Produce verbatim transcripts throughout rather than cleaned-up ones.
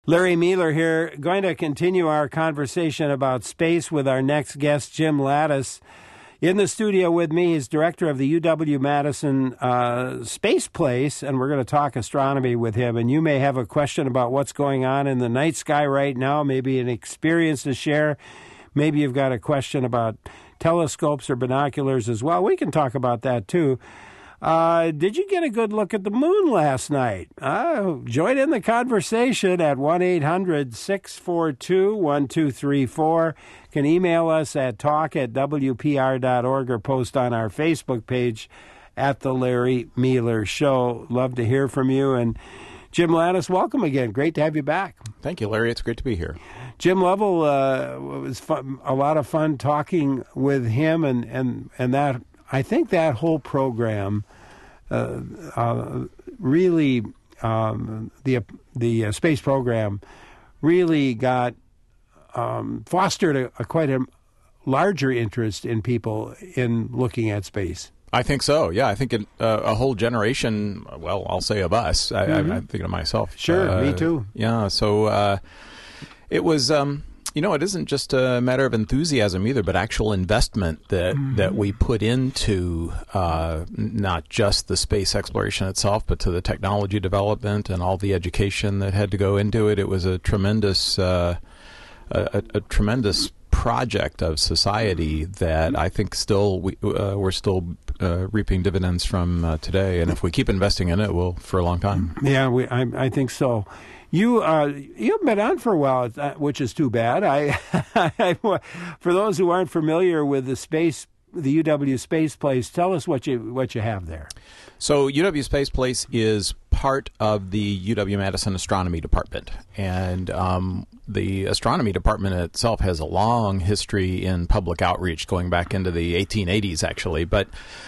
Larry Mueller here, going to continue our conversation about space with our next guest, Jim Lattis. In the studio with me is director of the U W-Madison uh, Space Place, and we're going to talk astronomy with him. And you may have a question about what's going on in the night sky right now, maybe an experience to share. Maybe you've got a question about telescopes or binoculars as well. We can talk about that, too. Uh, did you get a good look at the moon last night? Uh, join in the conversation at one eight hundred six four two one two three four. You can email us at talk at w p r dot org or post on our Facebook page at The Larry Mueller Show. Love to hear from you. And Jim Lattis, welcome again. Great to have you back. Thank you, Larry. It's great to be here. Jim Lovell, uh, it was fun, a lot of fun talking with him, and, and, and that I think that whole program uh, uh, really, um, the the uh, space program really got um, fostered a, a quite a larger interest in people in looking at space. I think so. Yeah, I think it, uh, a whole generation. Well, I'll say of us. I, mm-hmm. I, I'm thinking of myself. Sure, uh, me too. Yeah. So uh, it was. Um, You know, it isn't just a matter of enthusiasm either, but actual investment that, mm-hmm. that we put into uh, not just the space exploration itself, but to the technology development and all the education that had to go into it. It was a tremendous, uh, a, a tremendous project of society that I think still we, uh, we're still uh, reaping dividends from uh, today. And if we keep investing in it, we'll for a long time. Yeah, we, I, I think so. You uh, you've been on for a while, which is too bad. I, I, for those who aren't familiar with the space, the U W Space Place, tell us what you what you have there. So U W Space Place is part of the U W-Madison Astronomy Department, and um, the astronomy department itself has a long history in public outreach, going back into the eighteen eighties, actually, but.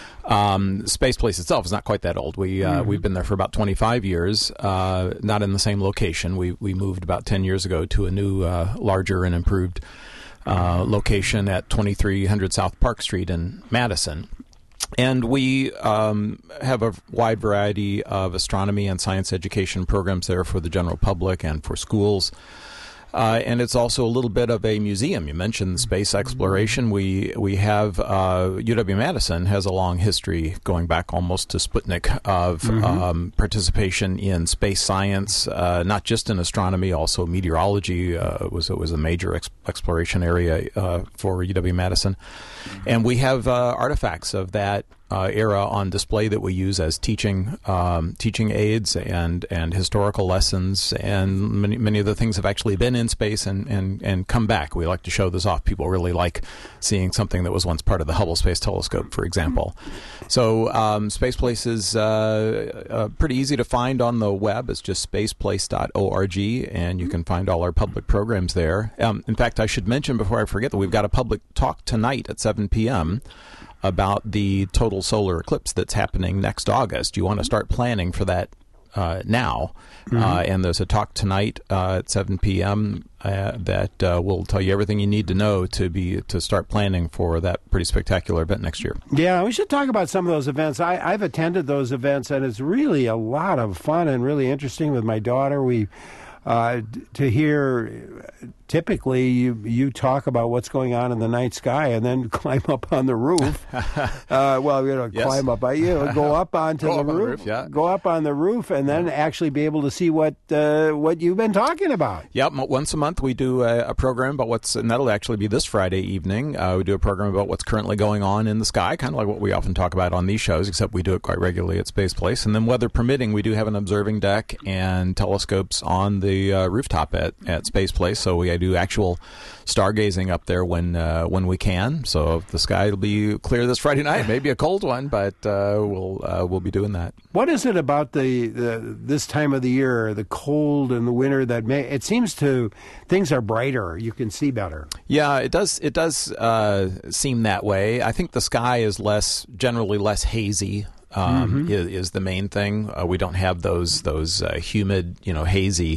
Um, Space Place itself is not quite that old. We uh, mm-hmm. we've been there for about twenty-five years, uh, not in the same location. We we moved about ten years ago to a new, uh, larger and improved uh, location at twenty-three hundred South Park Street in Madison. And we um, have a wide variety of astronomy and science education programs there for the general public and for schools. Uh, and it's also a little bit of a museum. You mentioned space exploration. We we have uh, U W-Madison has a long history going back almost to Sputnik of mm-hmm. um, participation in space science, uh, not just in astronomy, also meteorology uh, was was a major ex- exploration area uh, for U W-Madison, and we have uh, artifacts of that Uh, era on display that we use as teaching um, teaching aids and and historical lessons, and many many of the things have actually been in space and, and, and come back. We like to show this off. People really like seeing something that was once part of the Hubble Space Telescope, for example. So um, Space Place is uh, uh, pretty easy to find on the web. It's just spaceplace dot org, and you can find all our public programs there. Um, in fact, I should mention before I forget that we've got a public talk tonight at seven p.m. about the total solar eclipse that's happening next August. You want to start planning for that uh, now. Mm-hmm. Uh, and there's a talk tonight uh, at seven p.m. Uh, that uh, will tell you everything you need to know to be to start planning for that pretty spectacular event next year. Yeah, we should talk about some of those events. I, I've attended those events, and it's really a lot of fun and really interesting with my daughter. We uh, to hear... Typically, you you talk about what's going on in the night sky and then climb up on the roof. uh, well, you know, yes. climb up, you know, go up onto go the, up roof, on the roof, yeah. go up on the roof, and then actually be able to see what uh, what you've been talking about. Yep, once a month we do a, a program about what's, and that'll actually be this Friday evening. Uh, we do a program about what's currently going on in the sky, kind of like what we often talk about on these shows, except we do it quite regularly at Space Place. And then, weather permitting, we do have an observing deck and telescopes on the uh, rooftop at, at Space Place, so we do actual stargazing up there when uh, when we can. So the sky will be clear this Friday night. Maybe a cold one, but uh, we'll uh, we'll be doing that. What is it about the, the this time of the year, the cold and the winter, that may, it seems to things are brighter. You can see better. Yeah, it does. It does uh, seem that way. I think the sky is less generally less hazy. um, mm-hmm. is, is the main thing. Uh, we don't have those those uh, humid, you know, hazy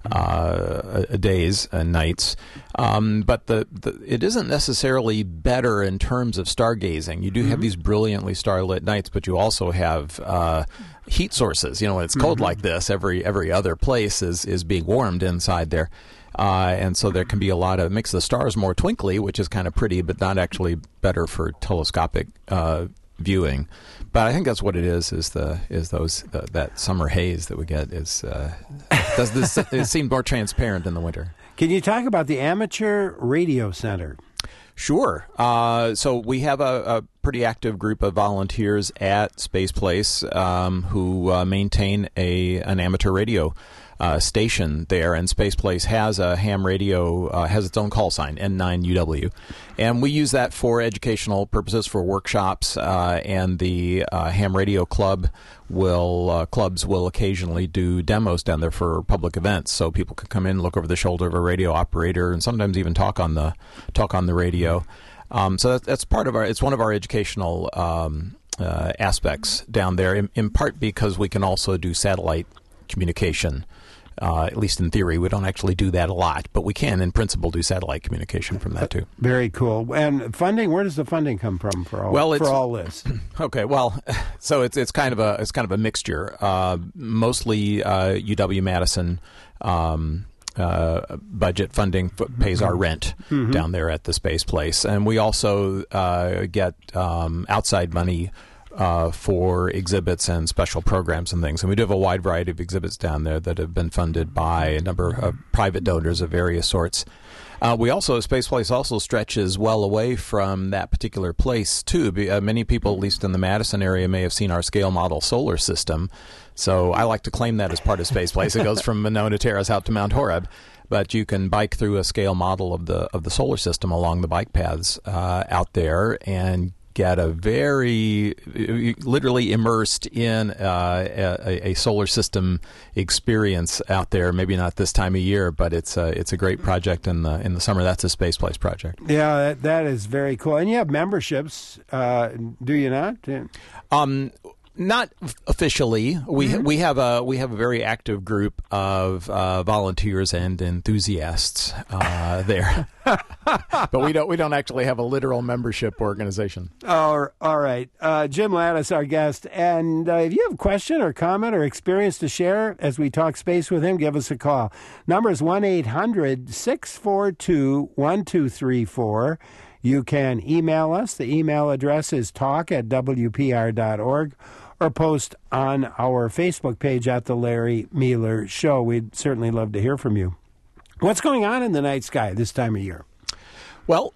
uh, days and nights. Um, but the, the it isn't necessarily better in terms of stargazing. You do mm-hmm. have these brilliantly starlit nights, but you also have uh, heat sources. You know, when it's cold mm-hmm. like this, every every other place is is being warmed inside there. Uh, and so there can be a lot of, it makes the stars more twinkly, which is kind of pretty, but not actually better for telescopic uh, viewing. But I think that's what it is, is the is those uh, that summer haze that we get is, uh, does this, it seem more transparent in the winter. Can you talk about the Amateur Radio Center? Sure. Uh, so we have a, a pretty active group of volunteers at Space Place um, who uh, maintain a an amateur radio Uh, station there, and Space Place has a ham radio, uh, has its own call sign, N nine U W, and we use that for educational purposes, for workshops, uh, and the uh, ham radio club will uh, clubs will occasionally do demos down there for public events, so people can come in, look over the shoulder of a radio operator, and sometimes even talk on the talk on the radio. Um, so that, that's part of our. It's one of our educational um, uh, aspects down there, in, in part because we can also do satellite communication. Uh, at least in theory. We don't actually do that a lot, but we can, in principle, do satellite communication from that, too. Very cool. And funding, where does the funding come from for all, well, for all this? Okay, well, so it's it's kind of a it's kind of a mixture. Uh, mostly uh, U W-Madison um, uh, budget funding f- pays our rent mm-hmm. down there at the Space Place. And we also uh, get um, outside money Uh, for exhibits and special programs and things. And we do have a wide variety of exhibits down there that have been funded by a number of private donors of various sorts. Uh, we also, Space Place also stretches well away from that particular place, too. Be, uh, many people, at least in the Madison area, may have seen our scale model solar system. So I like to claim that as part of Space Place. It goes from Monona Terrace out to Mount Horeb. But you can bike through a scale model of the of the solar system along the bike paths uh, out there and get a very, literally immersed in uh, a, a solar system experience out there. Maybe not this time of year, but it's a, it's a great project in the in the summer. That's a Space Place project. Yeah, that, that is very cool. And you have memberships, uh, do you not? Um, Not officially. We mm-hmm. we have a we have a very active group of uh, volunteers and enthusiasts uh, there, but we don't we don't actually have a literal membership organization. Oh, all right, uh, Jim Lattice, our guest, and uh, if you have a question or comment or experience to share as we talk space with him, give us a call. Number is one eight hundred six four two one two three four. You can email us. The email address is talk at w p r dot org. Or post on our Facebook page at The Larry Mueller Show. We'd certainly love to hear from you. What's going on in the night sky this time of year? Well,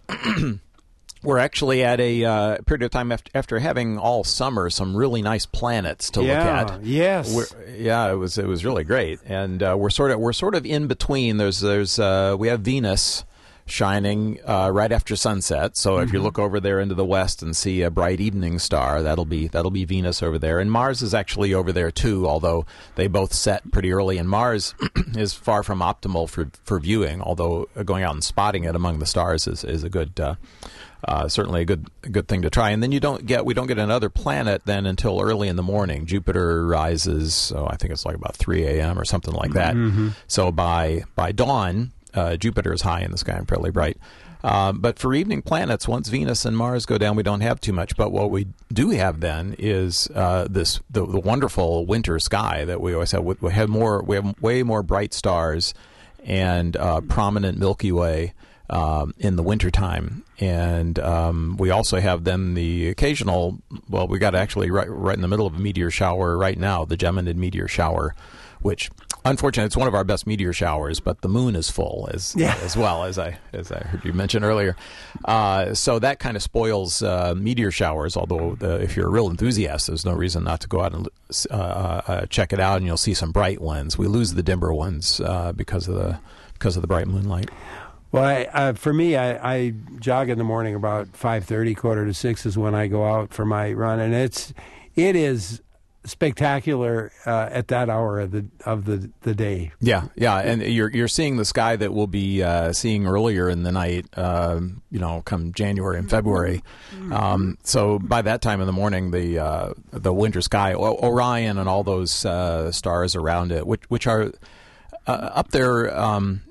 we're actually at a uh, period of time after, after having all summer some really nice planets to yeah, look at. Yes, we're, yeah, it was it was really great, and uh, we're sort of we're sort of in between. There's there's uh, we have Venus shining uh, right after sunset. So if mm-hmm. you look over there into the west and see a bright evening star, that'll be that'll be Venus over there. And Mars is actually over there too, although they both set pretty early. And Mars is far from optimal for, for viewing, although going out and spotting it among the stars is, is a good uh, uh, certainly a good a good thing to try. And then you don't get we don't get another planet then until early in the morning. Jupiter rises, so I think it's like about three a.m. or something like that. Mm-hmm. So by by dawn, Uh, Jupiter is high in the sky and fairly bright. Um, but for evening planets, once Venus and Mars go down, we don't have too much. But what we do have then is uh, this the, the wonderful winter sky that we always have. We, we have more. We have way more bright stars and uh, prominent Milky Way um, in the wintertime. And um, we also have then the occasional. Well, we got actually right right in the middle of a meteor shower right now, the Geminid meteor shower, which, unfortunately, it's one of our best meteor showers, but the moon is full as yeah. as well, as I as I heard you mention earlier. Uh, so that kind of spoils uh, meteor showers, although the, if you're a real enthusiast, there's no reason not to go out and uh, uh, check it out, and you'll see some bright ones. We lose the dimmer ones uh, because of the because of the bright moonlight. Well, I, uh, for me, I, I jog in the morning about five thirty, quarter to six is when I go out for my run, and it's it is spectacular uh, at that hour of the of the, the day. Yeah, yeah, and you're you're seeing the sky that we'll be uh, seeing earlier in the night. Uh, you know, come January and February. Um, so by that time in the morning, the uh, the winter sky, o- Orion, and all those uh, stars around it, which which are uh, up there. Um,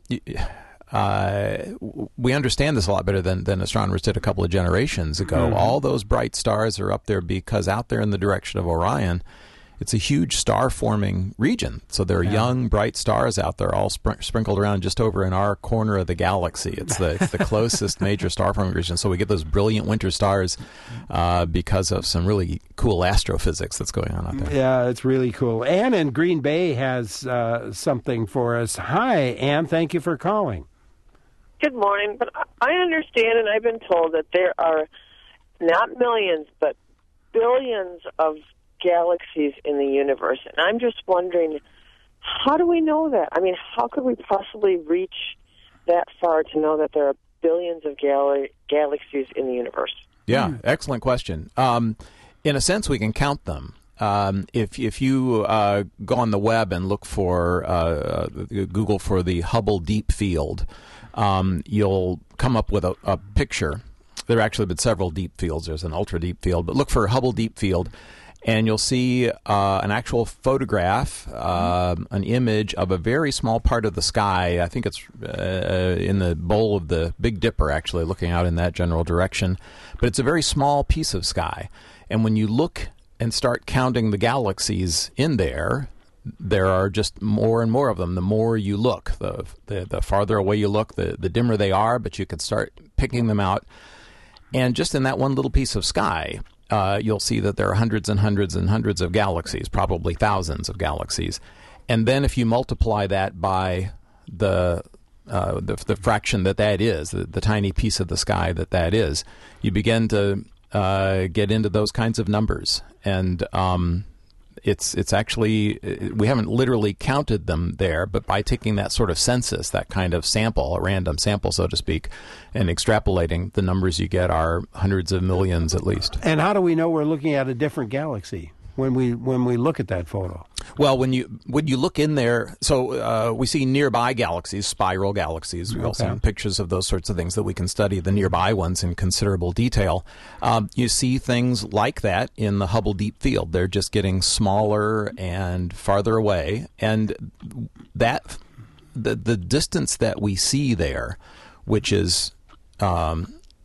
Uh, we understand this a lot better than, than astronomers did a couple of generations ago. Mm-hmm. All those bright stars are up there because out there in the direction of Orion, it's a huge star-forming region. So there are yeah. young, bright stars out there all spr- sprinkled around just over in our corner of the galaxy. It's the, it's the closest major star-forming region. So we get those brilliant winter stars uh, because of some really cool astrophysics that's going on out there. Yeah, it's really cool. Ann in Green Bay has uh, something for us. Hi, Ann. Thank you for calling. Good morning, but I understand and I've been told that there are not millions, but billions of galaxies in the universe. And I'm just wondering, how do we know that? I mean, how could we possibly reach that far to know that there are billions of gal- galaxies in the universe? Yeah, mm. excellent question. Um, in a sense, we can count them. Um, if if you uh, go on the web and look for, uh, Google for the Hubble Deep Field, Um, you'll come up with a, a picture. There have actually been several deep fields. There's an ultra deep field, but look for Hubble Deep Field, and you'll see uh, an actual photograph, uh, an image of a very small part of the sky. I think it's uh, in the bowl of the Big Dipper, actually, looking out in that general direction. But it's a very small piece of sky. And when you look and start counting the galaxies in there, there are just more and more of them. The more you look, the the, the farther away you look, the, the dimmer they are, but you can start picking them out. And just in that one little piece of sky, uh, you'll see that there are hundreds and hundreds and hundreds of galaxies, probably thousands of galaxies. And then if you multiply that by the uh, the, the fraction that that is, the, the tiny piece of the sky that that is, you begin to uh, get into those kinds of numbers. And um It's it's actually, we haven't literally counted them there, but by taking that sort of census, that kind of sample, a random sample, so to speak, and extrapolating, the numbers you get are hundreds of millions at least. And how do we know we're looking at a different galaxy when we when we look at that photo? Well, when you when you look in there, so uh, we see nearby galaxies, spiral galaxies. We okay. also have pictures of those sorts of things that we can study the nearby ones in considerable detail. Um, you see things like that in the Hubble Deep Field. They're just getting smaller and farther away, and that the the distance that we see there, which is um,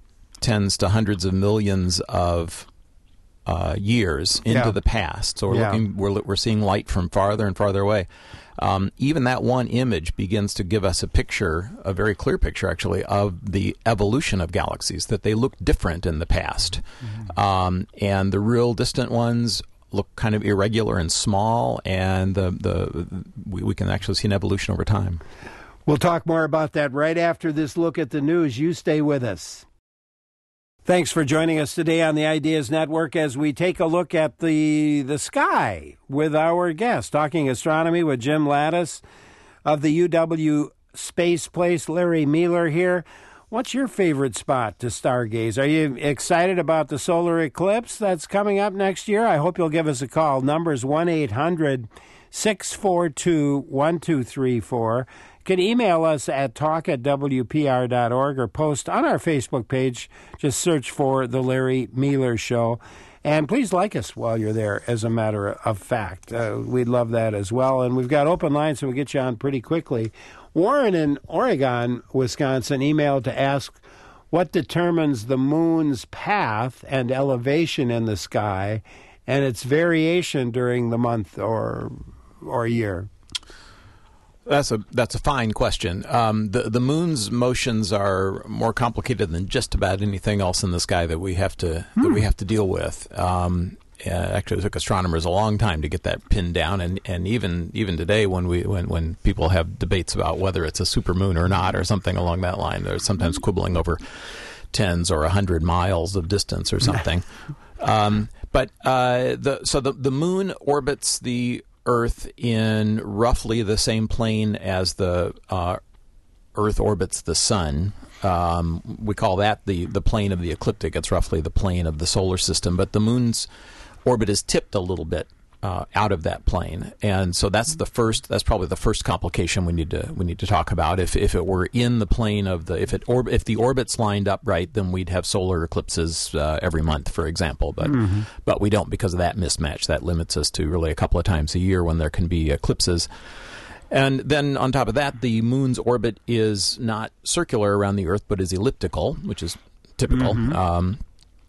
tens to hundreds of millions of Uh, years into yeah. the past. So we're yeah. looking, we're we're seeing light from farther and farther away. Um, even that one image begins to give us a picture, a very clear picture actually, of the evolution of galaxies, that they look different in the past. Mm-hmm. Um, and the real distant ones look kind of irregular and small, and the, the we, we can actually see an evolution over time. We'll talk more about that right after this look at the news. You stay with us. Thanks for joining us today on the Ideas Network as we take a look at the the sky with our guest, talking astronomy with Jim Lattis of the U W Space Place. Larry Mealer here. What's your favorite spot to stargaze? Are you excited about the solar eclipse that's coming up next year? I hope you'll give us a call. Number's one eight hundred six four two one two three four. You can email us at talk at w p r dot org or post on our Facebook page. Just search for The Larry Mealer Show. And please like us while you're there, as a matter of fact. Uh, we'd love that as well. And we've got open lines, so we'll get you on pretty quickly. Warren in Oregon, Wisconsin, emailed to ask what determines the moon's path and elevation in the sky and its variation during the month or or year. That's a that's a fine question. Um, the the moon's motions are more complicated than just about anything else in the sky that we have to hmm. that we have to deal with. Um, uh, actually, it took astronomers a long time to get that pinned down, and, and even even today, when we when, when people have debates about whether it's a supermoon or not, or something along that line, they're sometimes quibbling over tens or a hundred miles of distance or something. um, but uh, the so the the moon orbits the Earth in roughly the same plane as the uh, Earth orbits the Sun. Um, we call that the, the plane of the ecliptic. It's roughly the plane of the solar system. But the moon's orbit is tipped a little bit uh, out of that plane, and so that's the first. That's probably the first complication we need to we need to talk about. If if it were in the plane of the if it or, if the orbits lined up right, then we'd have solar eclipses uh, every month, for example. But mm-hmm. but we don't because of that mismatch. That limits us to really a couple of times a year when there can be eclipses. And then on top of that, the moon's orbit is not circular around the Earth, but is elliptical, which is typical. Mm-hmm. Um,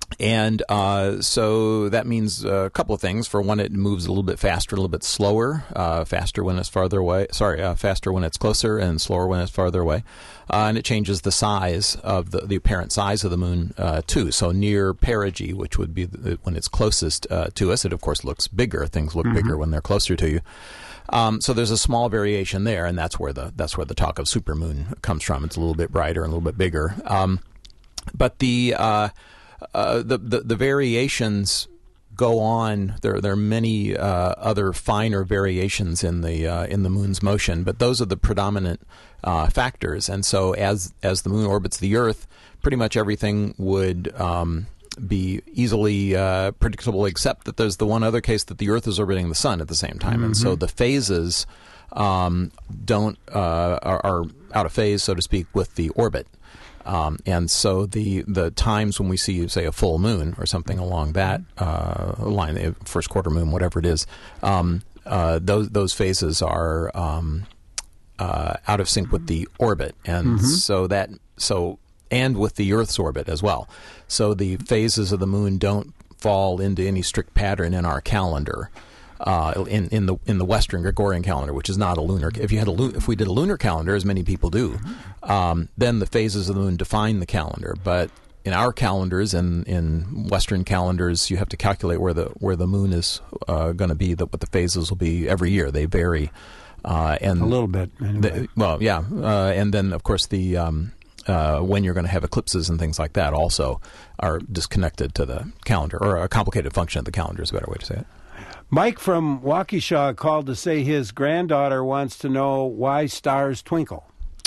and uh, so that means a couple of things. For one, it moves a little bit faster, a little bit slower, uh, faster when it's farther away. Sorry, uh, faster when it's closer and slower when it's farther away. Uh, and it changes the size of the, the apparent size of the moon, uh, too. So near perigee, which would be the, when it's closest uh, to us, it, of course, looks bigger. Things look mm-hmm. bigger when they're closer to you. Um, so there's a small variation there, and that's where the that's where the talk of supermoon comes from. It's a little bit brighter and a little bit bigger. Um, but the, uh, uh, the the the variations go on. There there are many uh, other finer variations in the uh, in the moon's motion, but those are the predominant uh, factors. And so as as the moon orbits the Earth, pretty much everything would Um, be easily uh, predictable, except that there's the one other case that the Earth is orbiting the Sun at the same time, mm-hmm. and so the phases um, don't uh, are, are out of phase, so to speak, with the orbit, um, and so the the times when we see, say, a full moon or something along that uh, line, the first quarter moon, whatever it is, um, uh, those those phases are um, uh, out of sync with the orbit, and mm-hmm. so that so. and with the Earth's orbit as well. So the phases of the moon don't fall into any strict pattern in our calendar, uh, in in the in the Western Gregorian calendar, which is not a lunar. If you had a lu- if we did a lunar calendar, as many people do, um, then the phases of the moon define the calendar. But in our calendars and in Western calendars, you have to calculate where the where the moon is uh, going to be. The, what the phases will be every year. They vary, uh, and a little bit. Anyway. The, well, yeah, uh, and then of course the um, Uh, when you're going to have eclipses and things like that also are disconnected to the calendar, or a complicated function of the calendar is a better way to say it. Mike from Waukesha called to say his granddaughter wants to know why stars twinkle.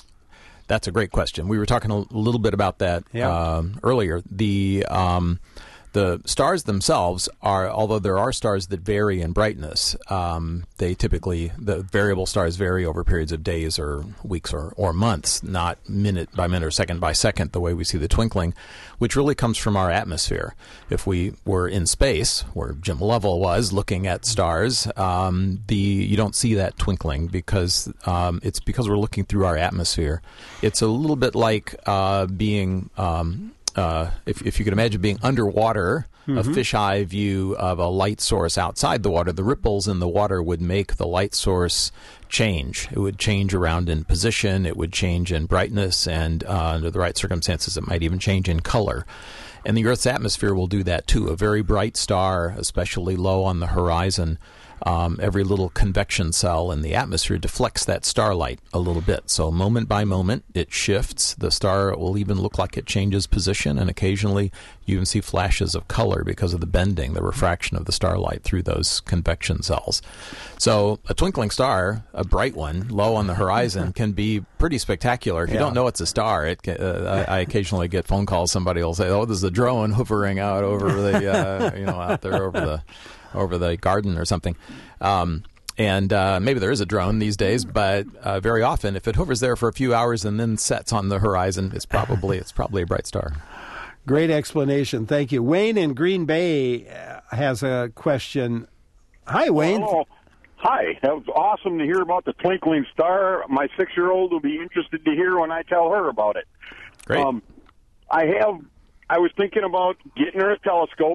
That's a great question. We were talking a little bit about that yeah. um, earlier. The um, the stars themselves are, although there are stars that vary in brightness, um, they typically, the variable stars vary over periods of days or weeks or, or months, not minute by minute or second by second, the way we see the twinkling, which really comes from our atmosphere. If we were in space, where Jim Lovell was looking at stars, um, the you don't see that twinkling because um, it's because we're looking through our atmosphere. It's a little bit like uh, being... Um, Uh, if, if you could imagine being underwater, mm-hmm. a fisheye view of a light source outside the water, the ripples in the water would make the light source change. It would change around in position. It would change in brightness, and uh, under the right circumstances, it might even change in color. And the Earth's atmosphere will do that too. A very bright star, especially low on the horizon, Um, every little convection cell in the atmosphere deflects that starlight a little bit. So moment by moment, it shifts. The star will even look like it changes position, and occasionally you even see flashes of color because of the bending, the refraction of the starlight through those convection cells. So a twinkling star, a bright one, low on the horizon, can be pretty spectacular. If you yeah. don't know it's a star, it can, uh, I, I occasionally get phone calls. Somebody will say, "Oh, there's a drone hovering out over the, uh, you know, out there over the." over the garden or something. Um, and uh, maybe there is a drone these days, but uh, very often if it hovers there for a few hours and then sets on the horizon, it's probably it's probably a bright star. Great explanation. Thank you. Wayne in Green Bay has a question. Hi, Wayne. Hello. Hi. That was awesome to hear about the twinkling star. My six-year-old will be interested to hear when I tell her about it. Great. Um, I have. I was thinking about getting her a telescope,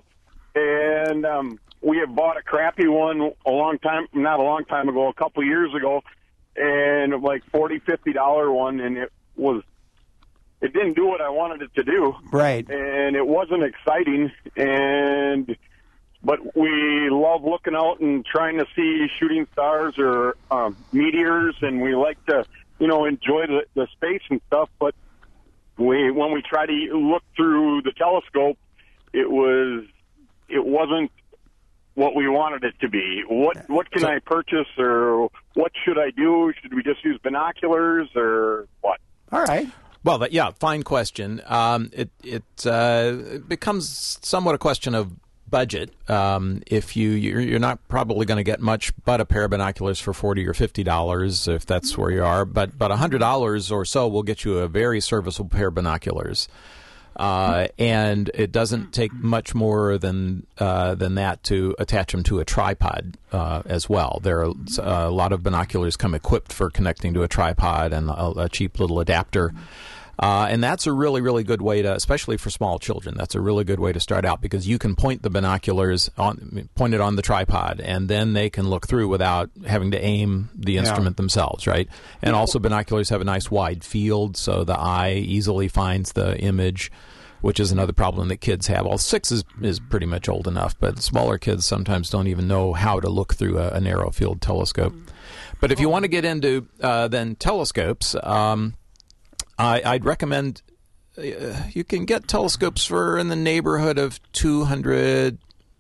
and um, we have bought a crappy one a long time, not a long time ago, a couple of years ago, and like forty dollars, fifty dollars one, and it was, it didn't do what I wanted it to do. Right. And it wasn't exciting, and, but we love looking out and trying to see shooting stars or um, meteors, and we like to, you know, enjoy the, the space and stuff, but we, when we try to look through the telescope, it was, it wasn't what we wanted it to be. What what can so, I purchase, or what should I do? Should we just use binoculars, or what? All right. Well, that, yeah, fine question. Um, it it, uh, it becomes somewhat a question of budget, um, if you you're, you're not probably going to get much but a pair of binoculars for forty or fifty dollars if that's where you are. But but a hundred dollars or so will get you a very serviceable pair of binoculars. Uh, and it doesn't take much more than uh, than that to attach them to a tripod uh, as well. There are uh, a lot of binoculars come equipped for connecting to a tripod and a, a cheap little adapter. Uh, and that's a really, really good way to, especially for small children, that's a really good way to start out because you can point the binoculars, on, point it on the tripod, and then they can look through without having to aim the instrument yeah. themselves, right? And also binoculars have a nice wide field, so the eye easily finds the image, which is another problem that kids have. Well, six is, is pretty much old enough, but smaller kids sometimes don't even know how to look through a, a narrow field telescope. But if you want to get into uh, then telescopes, um, I, I'd recommend uh, you can get telescopes for in the neighborhood of two hundred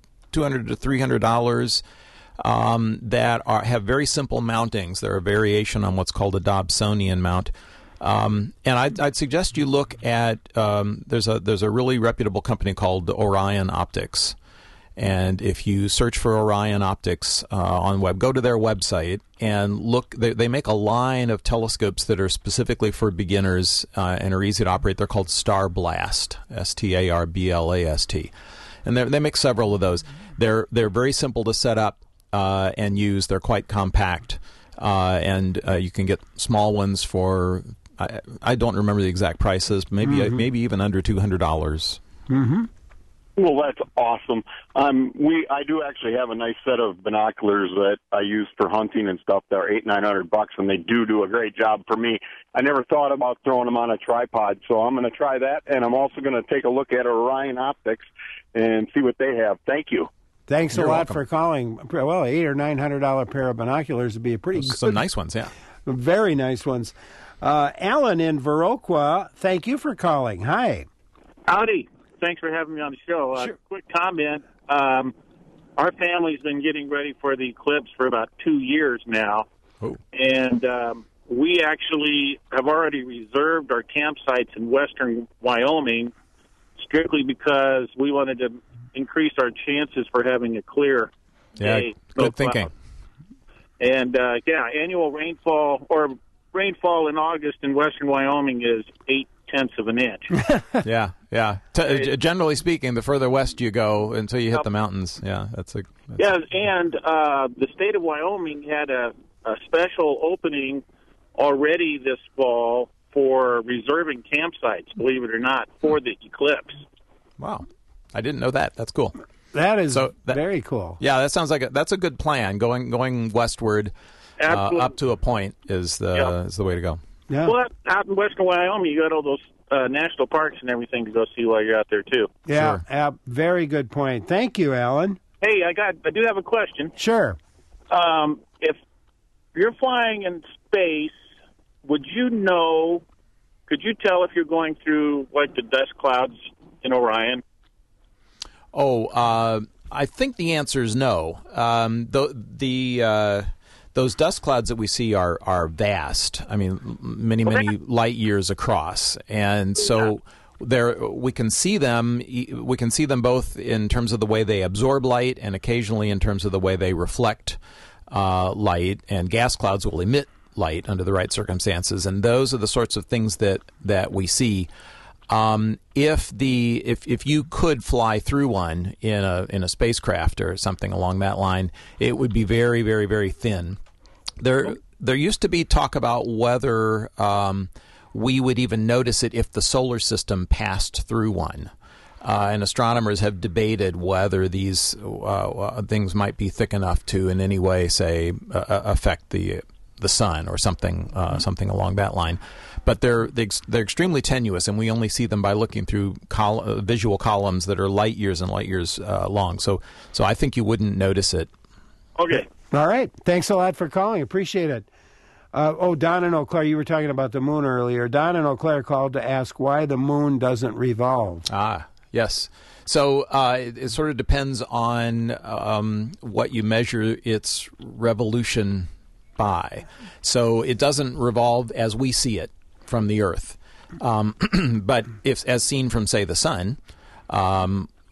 to three hundred dollars um, that are have very simple mountings. They're a variation on what's called a Dobsonian mount. Um, and I'd, I'd suggest you look at um, there's a there's a really reputable company called Orion Optics. And if you search for Orion Optics uh, on web, go to their website and look. They, they make a line of telescopes that are specifically for beginners uh, and are easy to operate. They're called Star Blast, S T A R B L A S T, and they make several of those. They're they're very simple to set up uh, and use. They're quite compact, uh, and uh, you can get small ones for I, I don't remember the exact prices, maybe mm-hmm. maybe even under two hundred dollars. Mm-hmm. Well, that's awesome. Um, we I do actually have a nice set of binoculars that I use for hunting and stuff that are eight nine hundred bucks, and they do do a great job for me. I never thought about throwing them on a tripod, so I'm going to try that, and I'm also going to take a look at Orion Optics and see what they have. Thank you. Thanks You're a lot welcome. for calling. Well, eight or nine hundred dollar pair of binoculars would be a pretty good, some nice ones, yeah, very nice ones. Uh, Alan in Viroqua, thank you for calling. Hi. Howdy. Thanks for having me on the show. Uh, Sure. Quick comment. Um, our family's been getting ready for the eclipse for about two years now. Oh. And um, we actually have already reserved our campsites in western Wyoming strictly because we wanted to increase our chances for having a clear Yeah, day. good no thinking. cloud. And, uh, yeah, annual rainfall or rainfall in August in western Wyoming is eight tenths of an inch. yeah, yeah. T- generally speaking, the further west you go until you hit the mountains, yeah, that's a. That's Yeah, and uh, the state of Wyoming had a, a special opening already this fall for reserving campsites, believe it or not, for the eclipse. Wow, I didn't know that. That's cool. That is So that- very cool. Yeah, that sounds like a, that's a good plan. Going going westward uh, Absolutely. up to a point is the Yeah. is the way to go. Yeah. Well, out in western Wyoming, you got all those uh, national parks and everything to go see while you're out there, too. Yeah, Sure. yeah, very good point. Thank you, Alan. Hey, I got. I do have a question. Sure. Um, if you're flying in space, would you know, could you tell if you're going through, like, the dust clouds in Orion? Oh, uh, I think the answer is no. Um, the the uh, those dust clouds that we see are are vast. I mean, many many light years across, and so there we can see them. We can see them both in terms of the way they absorb light, and occasionally in terms of the way they reflect uh, light. And gas clouds will emit light under the right circumstances, and those are the sorts of things that that we see. Um, if the if if you could fly through one in a in a spacecraft or something along that line, it would be very very very thin. There there used to be talk about whether um, we would even notice it if the solar system passed through one, uh, and astronomers have debated whether these uh, things might be thick enough to in any way, say, uh, affect the the sun or something uh, something along that line. But they're they're extremely tenuous, and we only see them by looking through col- uh, visual columns that are light years and light years uh, long. So, so I think you wouldn't notice it. Okay. All right. Thanks a lot for calling. Appreciate it. Uh, oh, Don in Eau Claire, you were talking about the moon earlier. Don in Eau Claire called to ask why the moon doesn't revolve. Ah, yes. So uh, it, it sort of depends on um, what you measure its revolution by. So it doesn't revolve as we see it from the Earth. Um, but if, as seen from, say, the sun, um,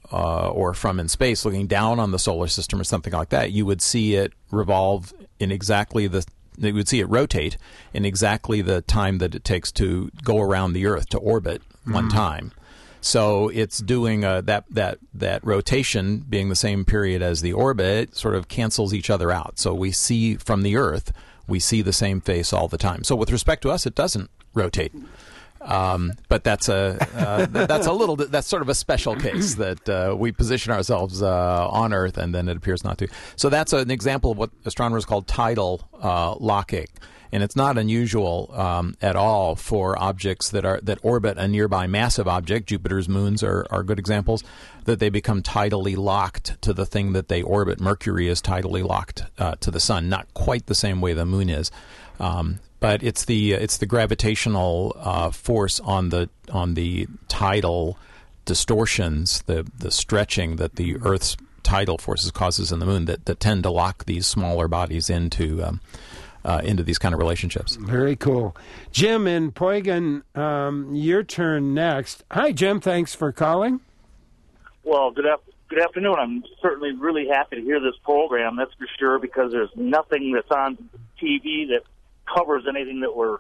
uh, or from in space, looking down on the solar system or something like that, you would see it revolve in exactly the you would see it rotate in exactly the time that it takes to go around the Earth, to orbit mm-hmm. one time. So it's doing uh, that that that rotation being the same period as the orbit sort of cancels each other out. So we see from the Earth, we see the same face all the time. So with respect to us, it doesn't rotate. Um, but that's a uh, that's a little that's sort of a special case that uh, we position ourselves uh, on Earth and then it appears not to. So that's an example of what astronomers call tidal uh, locking. And it's not unusual um, at all for objects that are that orbit a nearby massive object. Jupiter's moons are, are good examples, that they become tidally locked to the thing that they orbit. Mercury is tidally locked uh, to the sun, not quite the same way the moon is, um, but it's the it's the gravitational uh, force on the on the tidal distortions, the the stretching that the Earth's tidal forces causes in the moon that, that tend to lock these smaller bodies into. Um, Uh, into these kind of relationships. Very cool. Jim in Poigon, um, your turn next. Hi, Jim. Thanks for calling. Well, good, af- good afternoon. I'm certainly really happy to hear this program, that's for sure, because there's nothing that's on T V that covers anything that we're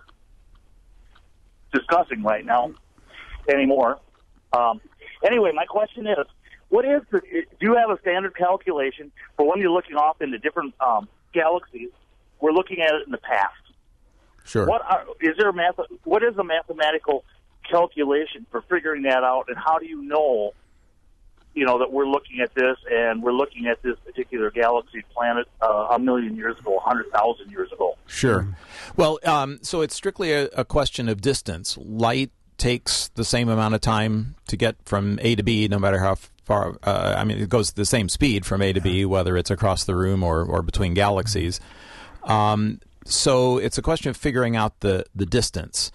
discussing right now anymore. Um, anyway, my question is, what is the, do you have a standard calculation for when you're looking off into different um, galaxies? We're looking at it in the past. Sure. What are, is there a math? What is a mathematical calculation for figuring that out, and how do you know, you know, that we're looking at this and we're looking at this particular galaxy planet uh, a million years ago, a hundred thousand years ago? Sure. Well, um, so it's strictly a, a question of distance. Light takes the same amount of time to get from A to B, no matter how far. Uh, I mean, it goes the same speed from A to B, whether it's across the room or, or between galaxies. Um, so it's a question of figuring out the, the distance.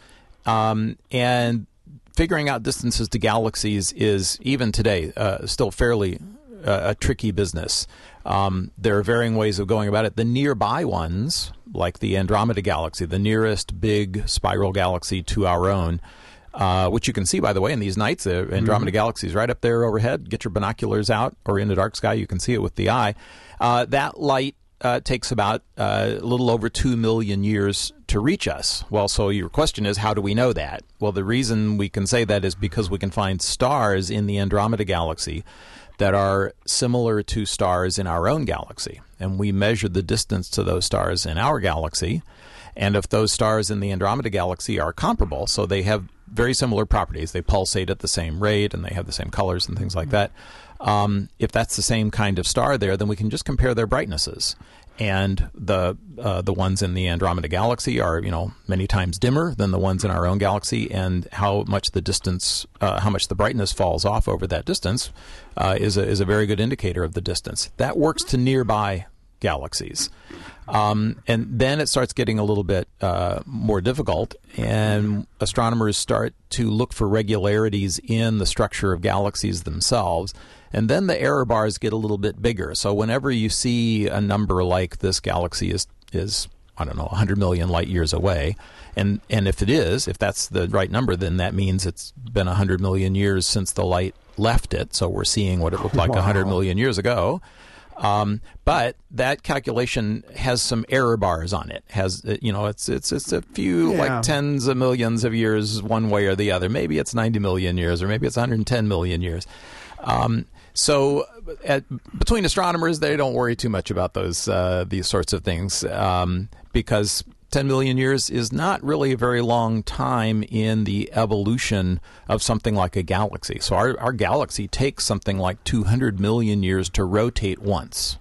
Um, and figuring out distances to galaxies is, even today, uh, still fairly uh, a tricky business. Um, there are varying ways of going about it. The nearby ones, like the Andromeda Galaxy, the nearest big spiral galaxy to our own, uh, which you can see, by the way, in these nights. The Andromeda mm-hmm. Galaxy is right up there overhead. Get your binoculars out, or in the dark sky, you can see it with the eye. Uh, that light Uh, takes about uh, a little over two million years to reach us. Well, so your question is, how do we know that? Well, the reason we can say that is because we can find stars in the Andromeda Galaxy that are similar to stars in our own galaxy. And we measured the distance to those stars in our galaxy. And if those stars in the Andromeda Galaxy are comparable, so they have very similar properties, they pulsate at the same rate and they have the same colors and things like that. Um, if that's the same kind of star there, then we can just compare their brightnesses. And the uh, the ones in the Andromeda Galaxy are, you know, many times dimmer than the ones in our own galaxy, and how much the distance, uh, how much the brightness falls off over that distance uh, is a is a very good indicator of the distance. That works to nearby galaxies. Um, and then it starts getting a little bit uh, more difficult, and astronomers start to look for regularities in the structure of galaxies themselves. And then the error bars get a little bit bigger. So whenever you see a number like this galaxy is, is I don't know, one hundred million light years away, and, and if it is, if that's the right number, then that means it's been one hundred million years since the light left it. So we're seeing what it looked like wow. one hundred million years ago. Um, but that calculation has some error bars on it. Has you know, it's it's it's a few yeah. like tens of millions of years one way or the other. Maybe it's ninety million years, or maybe it's one hundred ten million years. Um, so at, between astronomers, they don't worry too much about those uh, these sorts of things um, because ten million years is not really a very long time in the evolution of something like a galaxy. So our, our galaxy takes something like two hundred million years to rotate once.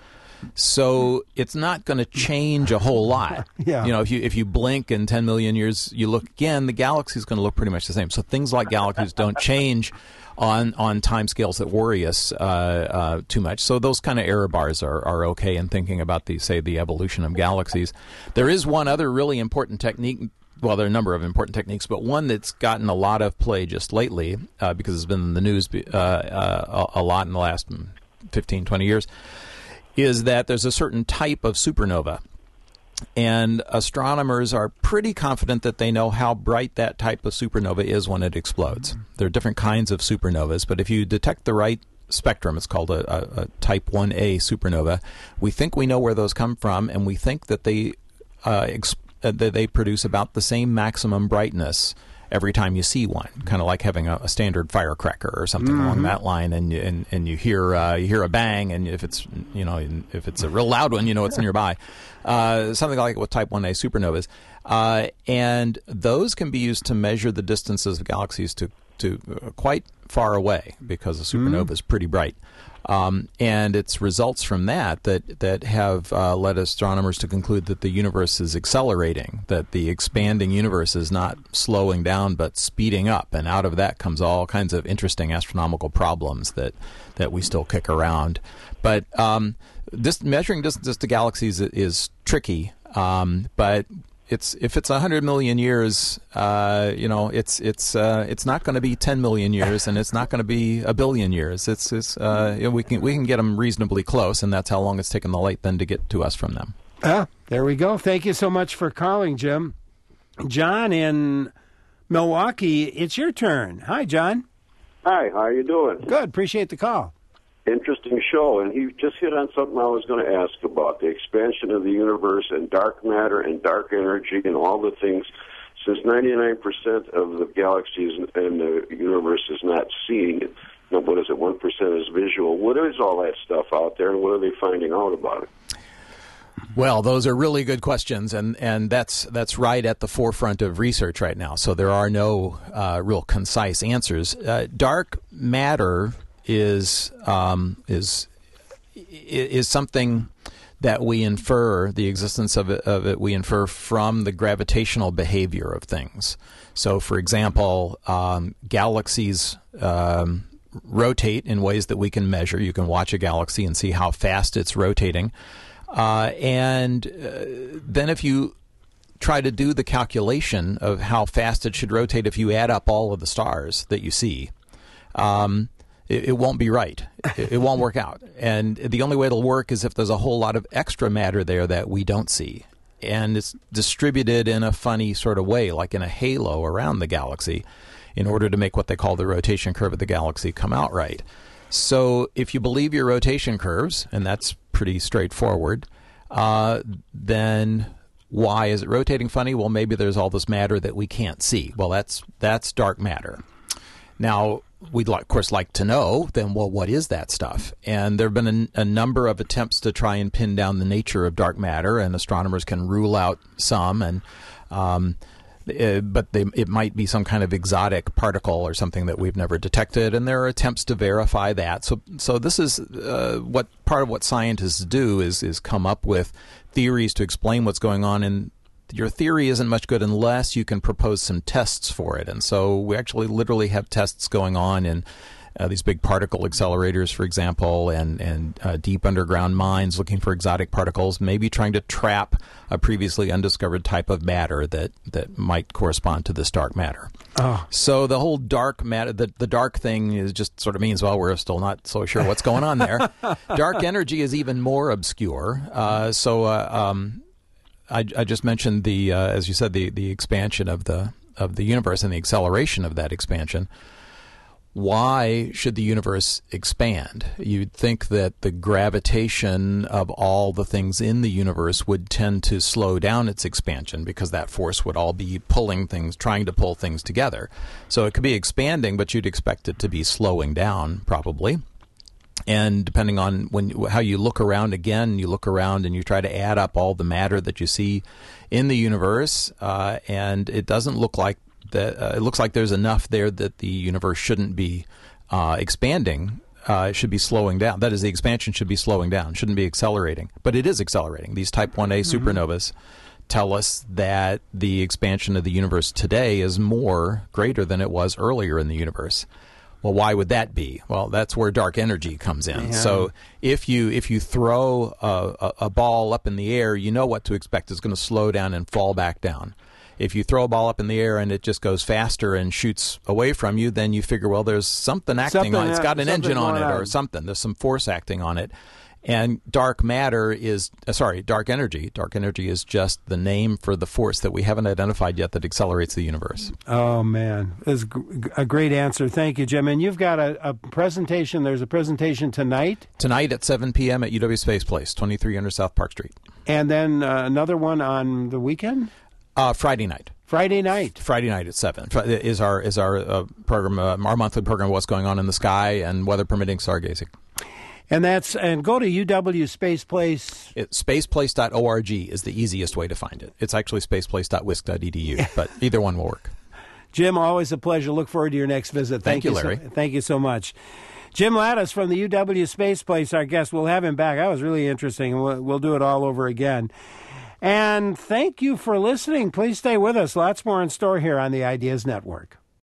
So it's not going to change a whole lot. Yeah. You know, if you if you blink in ten million years, you look again, the galaxy is going to look pretty much the same. So things like galaxies don't change on on timescales that worry us uh, uh, too much. So those kind of error bars are, are okay in thinking about the, say, the evolution of galaxies. There is one other really important technique. Well, there are a number of important techniques, but one that's gotten a lot of play just lately uh, because it's been in the news uh, uh, a lot in the last fifteen, twenty years, is that there's a certain type of supernova. And astronomers are pretty confident that they know how bright that type of supernova is when it explodes. There are different kinds of supernovas, but if you detect the right spectrum. It's called a, a, a Type one A supernova. We think we know where those come from, and we think that they uh, ex- uh, that they produce about the same maximum brightness every time you see one, kind of like having a, a standard firecracker or something mm-hmm. along that line, and you, and, and you hear uh, you hear a bang, and if it's you know if it's a real loud one, you know it's nearby. Uh, something like it with Type one A supernovas, uh, and those can be used to measure the distances of galaxies to to uh, quite far away, because a supernova mm-hmm. is pretty bright. Um, and it's results from that that, that have uh, led astronomers to conclude that the universe is accelerating, that the expanding universe is not slowing down but speeding up. And out of that comes all kinds of interesting astronomical problems that, that we still kick around. But um, this, measuring distances to galaxies is, is tricky, um, but It's if it's a hundred million years, uh, you know, it's it's uh, it's not going to be ten million years, and it's not going to be a billion years. It's it's uh, you know, we can we can get them reasonably close, and that's how long it's taken the light then to get to us from them. Ah, there we go. Thank you so much for calling, Jim. John in Milwaukee, it's your turn. Hi, John. Hi, how are you doing? Good. Appreciate the call. Interesting show, and he just hit on something I was going to ask about, the expansion of the universe and dark matter and dark energy and all the things. Since ninety-nine percent of the galaxies in the universe is not seen, what is it, one percent is visual, what is all that stuff out there, and what are they finding out about it? Well, those are really good questions, and, and that's that's right at the forefront of research right now, so there are no uh, real concise answers. Uh, dark matter is um, is is something that we infer the existence of it, of it. We infer from the gravitational behavior of things. So, for example, um, galaxies um, rotate in ways that we can measure. You can watch a galaxy and see how fast it's rotating, uh, and uh, then if you try to do the calculation of how fast it should rotate, if you add up all of the stars that you see, Um, It, it won't be right. It, it won't work out. And the only way it'll work is if there's a whole lot of extra matter there that we don't see. And it's distributed in a funny sort of way, like in a halo around the galaxy, in order to make what they call the rotation curve of the galaxy come out right. So if you believe your rotation curves, and that's pretty straightforward, uh, then why is it rotating funny? Well, maybe there's all this matter that we can't see. Well, that's that's dark matter. Now, we'd, like, of course, like to know, then, well, what is that stuff? And there have been a, a number of attempts to try and pin down the nature of dark matter, and astronomers can rule out some, and um, uh, but they, it might be some kind of exotic particle or something that we've never detected, and there are attempts to verify that. So, so this is uh, what part of what scientists do is is come up with theories to explain what's going on, and your theory isn't much good unless you can propose some tests for it. And so we actually literally have tests going on in uh, these big particle accelerators, for example, and, and uh, deep underground mines looking for exotic particles, maybe trying to trap a previously undiscovered type of matter that, that might correspond to this dark matter. Oh. So the whole dark matter, the, the dark thing is just sort of means, well, we're still not so sure what's going on there. Dark energy is even more obscure. Uh, so, uh, um, I, I just mentioned the, uh, as you said, the, the expansion of the of the universe and the acceleration of that expansion. Why should the universe expand? You'd think that the gravitation of all the things in the universe would tend to slow down its expansion, because that force would all be pulling things, trying to pull things together. So it could be expanding, but you'd expect it to be slowing down, probably. And depending on when how you look around again, you look around and you try to add up all the matter that you see in the universe, uh, and it doesn't look like that. Uh, it looks like there's enough there that the universe shouldn't be uh, expanding. Uh, it should be slowing down. That is, the expansion should be slowing down, shouldn't be accelerating. But it is accelerating. These Type one A mm-hmm. supernovas tell us that the expansion of the universe today is more greater than it was earlier in the universe. Well, why would that be? Well, that's where dark energy comes in. Yeah. So if you if you throw a, a, a ball up in the air, you know what to expect. It's going to slow down and fall back down. If you throw a ball up in the air and it just goes faster and shoots away from you, then you figure, well, there's something acting something, on it. It's got an engine on it or something. There's some force acting on it. And dark matter is, uh, sorry, dark energy. Dark energy is just the name for the force that we haven't identified yet that accelerates the universe. Oh, man. That's a great answer. Thank you, Jim. And you've got a, a presentation. There's a presentation tonight? Tonight at seven p.m. at U W Space Place, twenty-three hundred South Park Street. And then uh, another one on the weekend? Uh, Friday night. Friday night. Friday night at seven is our is our uh, program, uh, our monthly program, What's Going On in the Sky, and weather permitting, stargazing. And that's and go to U W Space Place. It, spaceplace dot org is the easiest way to find it. It's actually spaceplace dot wisc dot e d u, but either one will work. Jim, always a pleasure. Look forward to your next visit. Thank, thank you, you, Larry. So, thank you so much. Jim Lattis from the U W Space Place, our guest. We'll have him back. That was really interesting. We'll, we'll do it all over again. And thank you for listening. Please stay with us. Lots more in store here on the Ideas Network.